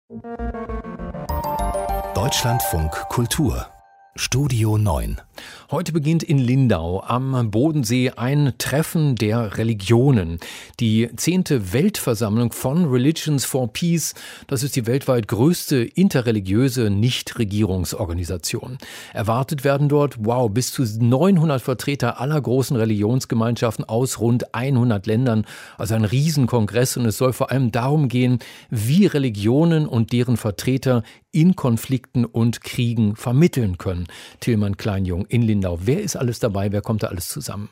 Deutschlandfunk Kultur Studio 9. Heute beginnt in Lindau am Bodensee ein Treffen der Religionen. Die 10. Weltversammlung von Religions for Peace, das ist die weltweit größte interreligiöse Nichtregierungsorganisation. Erwartet werden dort, bis zu 900 Vertreter aller großen Religionsgemeinschaften aus rund 100 Ländern. Also ein Riesenkongress, und es soll vor allem darum gehen, wie Religionen und deren Vertreter in Konflikten und Kriegen vermitteln können. Tillmann Kleinjung in Lindau. Wer ist alles dabei? Wer kommt da alles zusammen?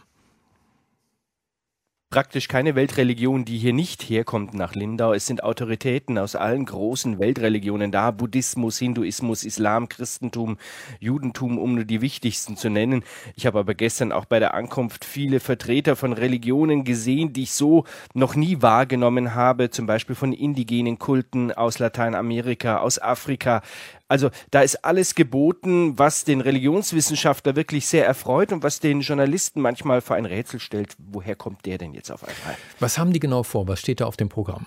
Praktisch keine Weltreligion, die hier nicht herkommt nach Lindau. Es sind Autoritäten aus allen großen Weltreligionen da. Buddhismus, Hinduismus, Islam, Christentum, Judentum, um nur die wichtigsten zu nennen. Ich habe aber gestern auch bei der Ankunft viele Vertreter von Religionen gesehen, die ich so noch nie wahrgenommen habe. Zum Beispiel von indigenen Kulten aus Lateinamerika, aus Afrika. Also da ist alles geboten, was den Religionswissenschaftler wirklich sehr erfreut und was den Journalisten manchmal vor ein Rätsel stellt. Woher kommt der denn jetzt auf einmal? Was haben die genau vor? Was steht da auf dem Programm?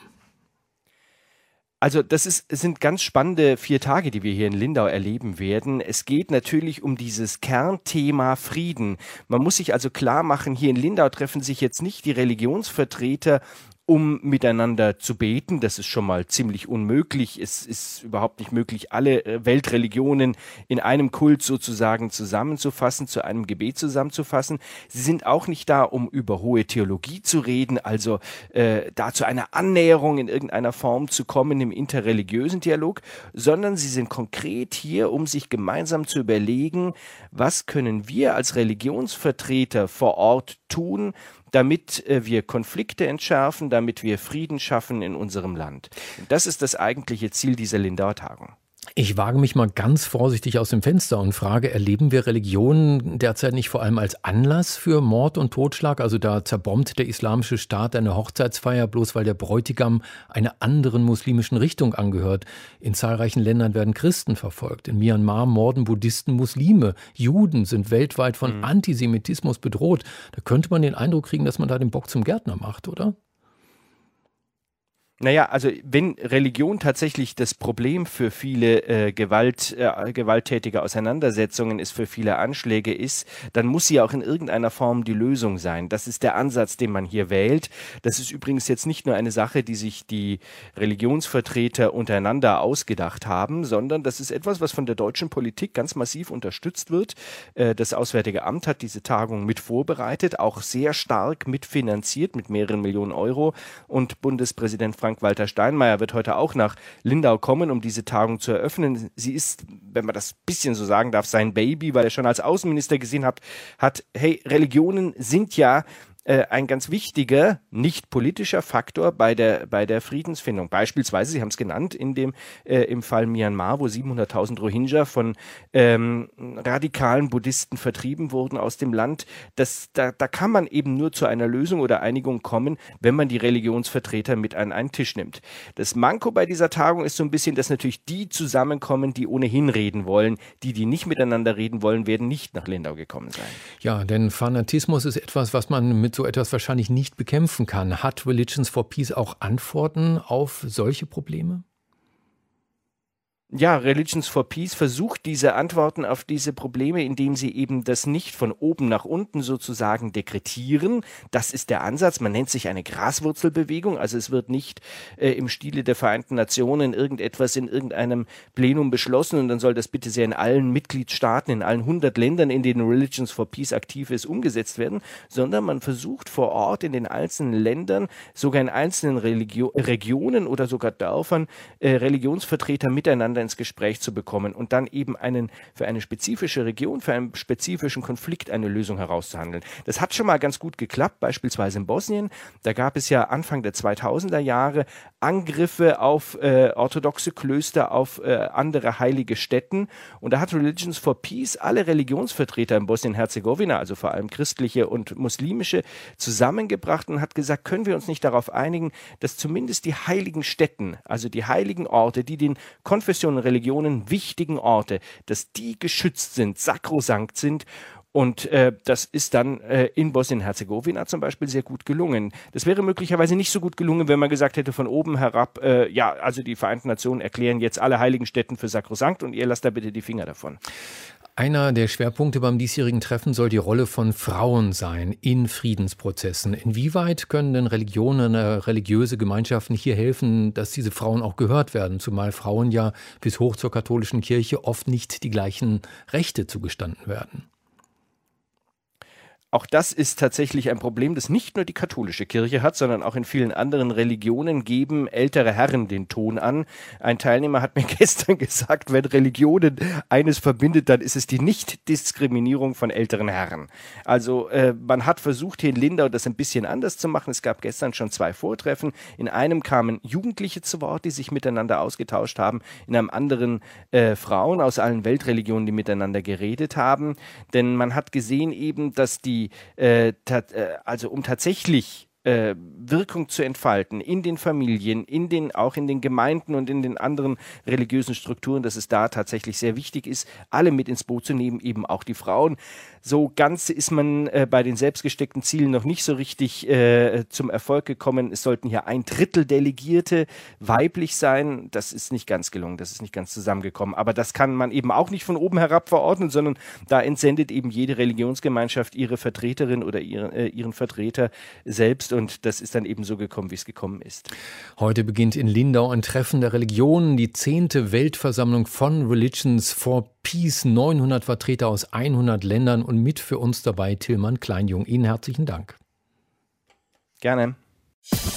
Also es sind ganz spannende 4 Tage, die wir hier in Lindau erleben werden. Es geht natürlich um dieses Kernthema Frieden. Man muss sich also klar machen, hier in Lindau treffen sich jetzt nicht die Religionsvertreter, um miteinander zu beten. Das ist schon mal ziemlich unmöglich. Es ist überhaupt nicht möglich, alle Weltreligionen in einem Kult sozusagen zusammenzufassen, zu einem Gebet zusammenzufassen. Sie sind auch nicht da, um über hohe Theologie zu reden, also da zu einer Annäherung in irgendeiner Form zu kommen im interreligiösen Dialog, sondern sie sind konkret hier, um sich gemeinsam zu überlegen, was können wir als Religionsvertreter vor Ort tun, damit wir Konflikte entschärfen, damit wir Frieden schaffen in unserem Land. Und das ist das eigentliche Ziel dieser Lindauer Tagung. Ich wage mich mal ganz vorsichtig aus dem Fenster und frage, erleben wir Religionen derzeit nicht vor allem als Anlass für Mord und Totschlag? Also da zerbombt der Islamische Staat eine Hochzeitsfeier, bloß weil der Bräutigam einer anderen muslimischen Richtung angehört. In zahlreichen Ländern werden Christen verfolgt. In Myanmar morden Buddhisten Muslime. Juden sind weltweit von Antisemitismus bedroht. Da könnte man den Eindruck kriegen, dass man da den Bock zum Gärtner macht, oder? Naja, also wenn Religion tatsächlich das Problem für viele gewalttätige Auseinandersetzungen ist, für viele Anschläge ist, dann muss sie auch in irgendeiner Form die Lösung sein. Das ist der Ansatz, den man hier wählt. Das ist übrigens jetzt nicht nur eine Sache, die sich die Religionsvertreter untereinander ausgedacht haben, sondern das ist etwas, was von der deutschen Politik ganz massiv unterstützt wird. Das Auswärtige Amt hat diese Tagung mit vorbereitet, auch sehr stark mitfinanziert mit mehreren Millionen Euro, und Bundespräsident Frank-Walter Steinmeier wird heute auch nach Lindau kommen, um diese Tagung zu eröffnen. Sie ist, wenn man das ein bisschen so sagen darf, sein Baby, weil er schon als Außenminister gesehen hat, hey, Religionen sind ja ein ganz wichtiger, nicht politischer Faktor bei der Friedensfindung. Beispielsweise, Sie haben es genannt, im Fall Myanmar, wo 700.000 Rohingya von radikalen Buddhisten vertrieben wurden aus dem Land. Da kann man eben nur zu einer Lösung oder Einigung kommen, wenn man die Religionsvertreter mit an einen Tisch nimmt. Das Manko bei dieser Tagung ist so ein bisschen, dass natürlich die zusammenkommen, die ohnehin reden wollen. Die nicht miteinander reden wollen, werden nicht nach Lindau gekommen sein. Ja, denn Fanatismus ist etwas, was man mit so etwas wahrscheinlich nicht bekämpfen kann. Hat Religions for Peace auch Antworten auf solche Probleme? Ja, Religions for Peace versucht diese Antworten auf diese Probleme, indem sie eben das nicht von oben nach unten sozusagen dekretieren. Das ist der Ansatz. Man nennt sich eine Graswurzelbewegung. Also es wird nicht im Stile der Vereinten Nationen irgendetwas in irgendeinem Plenum beschlossen und dann soll das bitte sehr in allen Mitgliedstaaten, in allen 100 Ländern, in denen Religions for Peace aktiv ist, umgesetzt werden, sondern man versucht vor Ort in den einzelnen Ländern, sogar in einzelnen Regionen oder sogar Dörfern, Religionsvertreter miteinander ins Gespräch zu bekommen und dann eben für eine spezifische Region, für einen spezifischen Konflikt eine Lösung herauszuhandeln. Das hat schon mal ganz gut geklappt, beispielsweise in Bosnien. Da gab es ja Anfang der 2000er Jahre Angriffe auf orthodoxe Klöster, auf andere heilige Stätten, und da hat Religions for Peace alle Religionsvertreter in Bosnien-Herzegowina, also vor allem christliche und muslimische, zusammengebracht und hat gesagt, können wir uns nicht darauf einigen, dass zumindest die heiligen Stätten, also die heiligen Orte, die den Konfessionen und Religionen wichtigen Orte, dass die geschützt sind, sakrosankt sind Und das ist dann in Bosnien-Herzegowina zum Beispiel sehr gut gelungen. Das wäre möglicherweise nicht so gut gelungen, wenn man gesagt hätte von oben herab, also die Vereinten Nationen erklären jetzt alle heiligen Stätten für sakrosankt und ihr lasst da bitte die Finger davon. Einer der Schwerpunkte beim diesjährigen Treffen soll die Rolle von Frauen sein in Friedensprozessen. Inwieweit können denn Religionen, religiöse Gemeinschaften hier helfen, dass diese Frauen auch gehört werden, zumal Frauen ja bis hoch zur katholischen Kirche oft nicht die gleichen Rechte zugestanden werden? Auch das ist tatsächlich ein Problem, das nicht nur die katholische Kirche hat, sondern auch in vielen anderen Religionen geben ältere Herren den Ton an. Ein Teilnehmer hat mir gestern gesagt, wenn Religionen eines verbindet, dann ist es die Nichtdiskriminierung von älteren Herren. Also man hat versucht, hier in Lindau das ein bisschen anders zu machen. Es gab gestern schon 2 Vortreffen. In einem kamen Jugendliche zu Wort, die sich miteinander ausgetauscht haben. In einem anderen Frauen aus allen Weltreligionen, die miteinander geredet haben. Denn man hat gesehen eben, dass um tatsächlich Wirkung zu entfalten in den Familien, auch in den Gemeinden und in den anderen religiösen Strukturen, dass es da tatsächlich sehr wichtig ist, alle mit ins Boot zu nehmen, eben auch die Frauen. So ganz ist man bei den selbstgesteckten Zielen noch nicht so richtig zum Erfolg gekommen. Es sollten hier 1/3 Delegierte weiblich sein. Das ist nicht ganz gelungen, das ist nicht ganz zusammengekommen. Aber das kann man eben auch nicht von oben herab verordnen, sondern da entsendet eben jede Religionsgemeinschaft ihre Vertreterin oder ihren Vertreter selbst. Und das ist dann eben so gekommen, wie es gekommen ist. Heute beginnt in Lindau ein Treffen der Religionen, die 10. Weltversammlung von Religions for Peace. 900 Vertreter aus 100 Ländern und mit für uns dabei Tillmann Kleinjung. Ihnen herzlichen Dank. Gerne.